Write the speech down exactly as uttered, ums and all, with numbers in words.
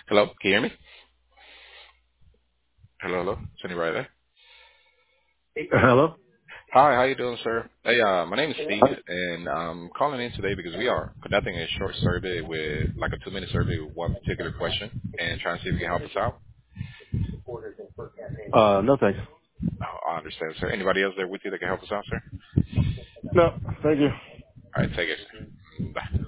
Hello, can you hear me? Hello, hello. Is anybody there? Hello? Hi, how you doing, sir? Hey, uh, my name is Steve, and I'm calling in today because we are conducting a short survey with, like a two-minute survey with one particular question, and trying to see if you can help us out. Uh, no thanks. Oh, I understand, sir. Anybody else there with you that can help us out, sir? No, thank you. All right, take it. Bye.